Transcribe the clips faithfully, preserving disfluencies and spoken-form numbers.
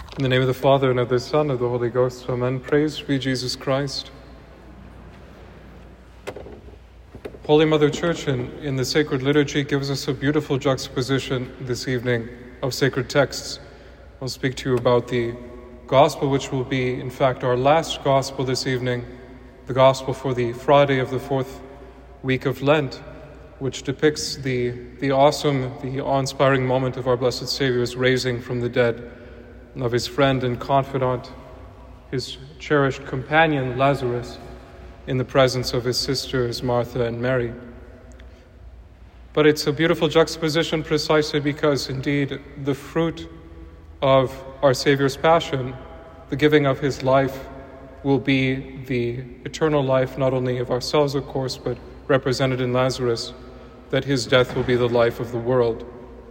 In the name of the Father, and of the Son, and of the Holy Ghost. Amen. Praise be Jesus Christ. Holy Mother Church in, in the sacred liturgy gives us a beautiful juxtaposition this evening of sacred texts. I'll speak to you about the Gospel, which will be, in fact, our last Gospel this evening, the Gospel for the Friday of the fourth week of Lent, which depicts the, the awesome, the awe-inspiring moment of our Blessed Saviour's raising from the dead, and of his friend and confidant, his cherished companion, Lazarus, in the presence of his sisters, Martha and Mary. But it's a beautiful juxtaposition precisely because, indeed, the fruit of our Savior's passion, the giving of his life, will be the eternal life, not only of ourselves, of course, but represented in Lazarus, that his death will be the life of the world.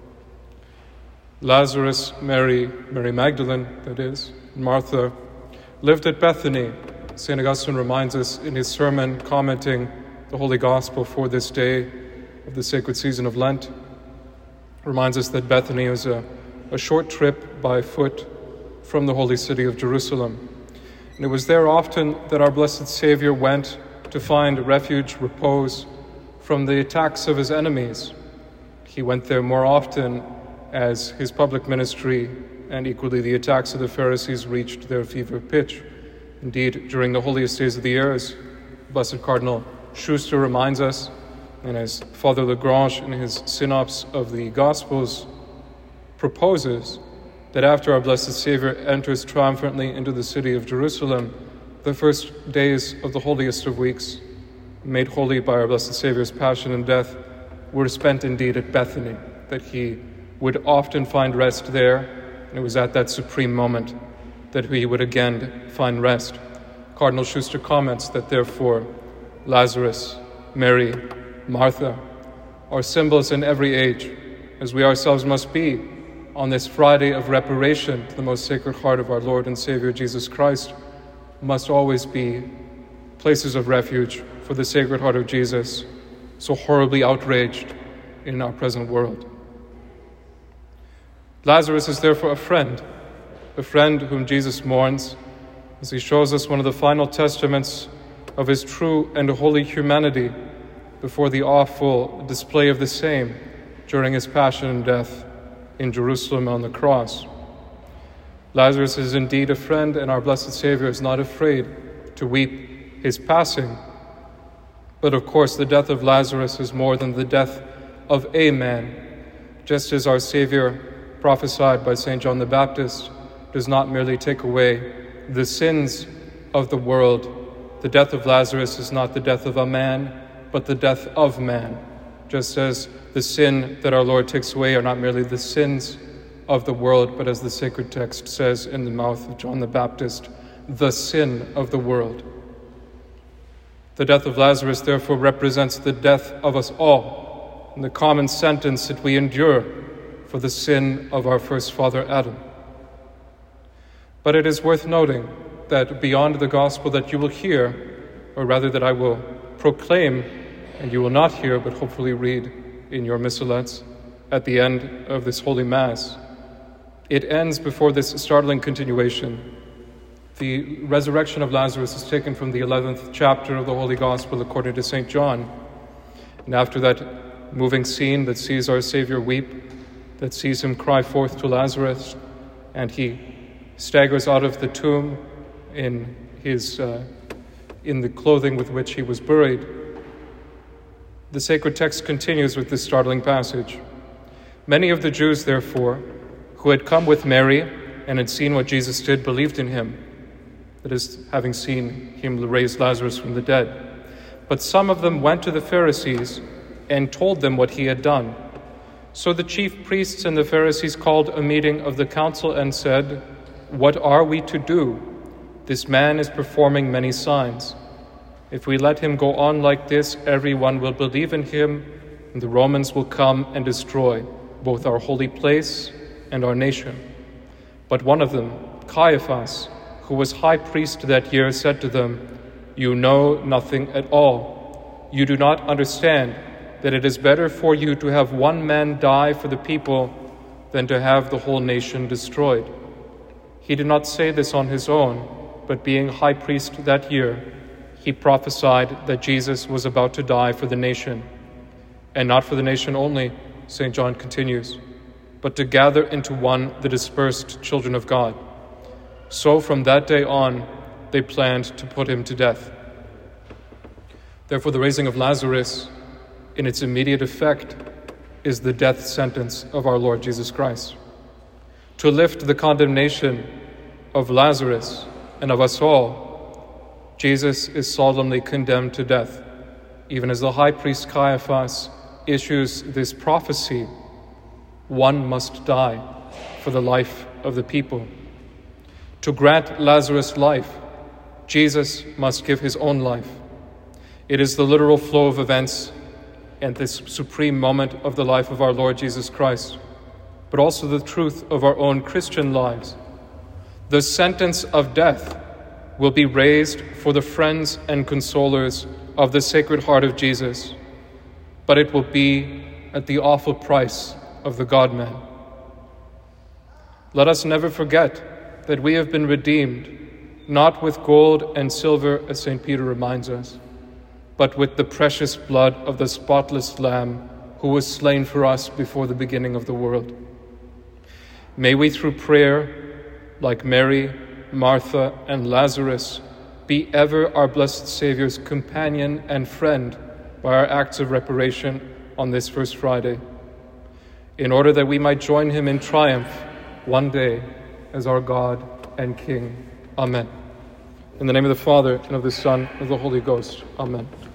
Lazarus, Mary, Mary Magdalene, that is, Martha, lived at Bethany. Saint Augustine reminds us in his sermon commenting the Holy Gospel for this day of the sacred season of Lent, reminds us that Bethany is a, a short trip by foot from the holy city of Jerusalem. And it was there often that our Blessed Savior went to find refuge, repose from the attacks of his enemies. He went there more often as his public ministry and equally the attacks of the Pharisees reached their fever pitch. Indeed, during the holiest days of the year, as Blessed Cardinal Schuster reminds us, and as Father Lagrange in his synopsis of the Gospels proposes, that after our Blessed Savior enters triumphantly into the city of Jerusalem, the first days of the holiest of weeks, made holy by our Blessed Savior's passion and death, were spent indeed at Bethany, that he would often find rest there, and it was at that supreme moment that he would again find rest. Cardinal Schuster comments that therefore Lazarus, Mary, Martha are symbols in every age, as we ourselves must be on this Friday of reparation to the most sacred heart of our Lord and Savior Jesus Christ, must always be places of refuge for the Sacred Heart of Jesus, so horribly outraged in our present world. Lazarus is therefore a friend, a friend whom Jesus mourns, as he shows us one of the final testaments of his true and holy humanity before the awful display of the same during his passion and death in Jerusalem on the cross. Lazarus is indeed a friend, and our Blessed Savior is not afraid to weep his passing. But of course, the death of Lazarus is more than the death of a man, just as our Savior, prophesied by Saint John the Baptist, does not merely take away the sins of the world. The death of Lazarus is not the death of a man, but the death of man, just as the sin that our Lord takes away are not merely the sins of the world, but as the sacred text says in the mouth of John the Baptist, the sin of the world. The death of Lazarus therefore represents the death of us all, and the common sentence that we endure for the sin of our first father Adam. But it is worth noting that beyond the gospel that you will hear, or rather that I will proclaim, and you will not hear, but hopefully read in your missalettes at the end of this Holy Mass, it ends before this startling continuation. The resurrection of Lazarus is taken from the eleventh chapter of the Holy Gospel according to Saint John. And after that moving scene that sees our Savior weep, that sees him cry forth to Lazarus, and he staggers out of the tomb in his uh, in the clothing with which he was buried, the sacred text continues with this startling passage. Many of the Jews, therefore, who had come with Mary and had seen what Jesus did, believed in him, that is, having seen him raise Lazarus from the dead. But some of them went to the Pharisees and told them what he had done. So the chief priests and the Pharisees called a meeting of the council and said, "What are we to do? This man is performing many signs. If we let him go on like this, everyone will believe in him, and the Romans will come and destroy both our holy place and our nation." But one of them, Caiaphas, who was high priest that year, said to them, "You know nothing at all. You do not understand that it is better for you to have one man die for the people than to have the whole nation destroyed." He did not say this on his own, but being high priest that year, he prophesied that Jesus was about to die for the nation. And not for the nation only, Saint John continues, but to gather into one the dispersed children of God. So from that day on, they planned to put him to death. Therefore, the raising of Lazarus, in its immediate effect, is the death sentence of our Lord Jesus Christ. To lift the condemnation of Lazarus and of us all, Jesus is solemnly condemned to death, even as the high priest Caiaphas issues this prophecy: one must die for the life of the people. To grant Lazarus life, Jesus must give his own life. It is the literal flow of events and this supreme moment of the life of our Lord Jesus Christ, but also the truth of our own Christian lives. The sentence of death will be raised for the friends and consolers of the Sacred Heart of Jesus, but it will be at the awful price of the God-man. Let us never forget that we have been redeemed, not with gold and silver, as Saint Peter reminds us, but with the precious blood of the spotless Lamb who was slain for us before the beginning of the world. May we, through prayer, like Mary, Martha, and Lazarus, be ever our blessed Saviour's companion and friend by our acts of reparation on this First Friday, in order that we might join him in triumph one day as our God and King. Amen. In the name of the Father, and of the Son, and of the Holy Ghost. Amen.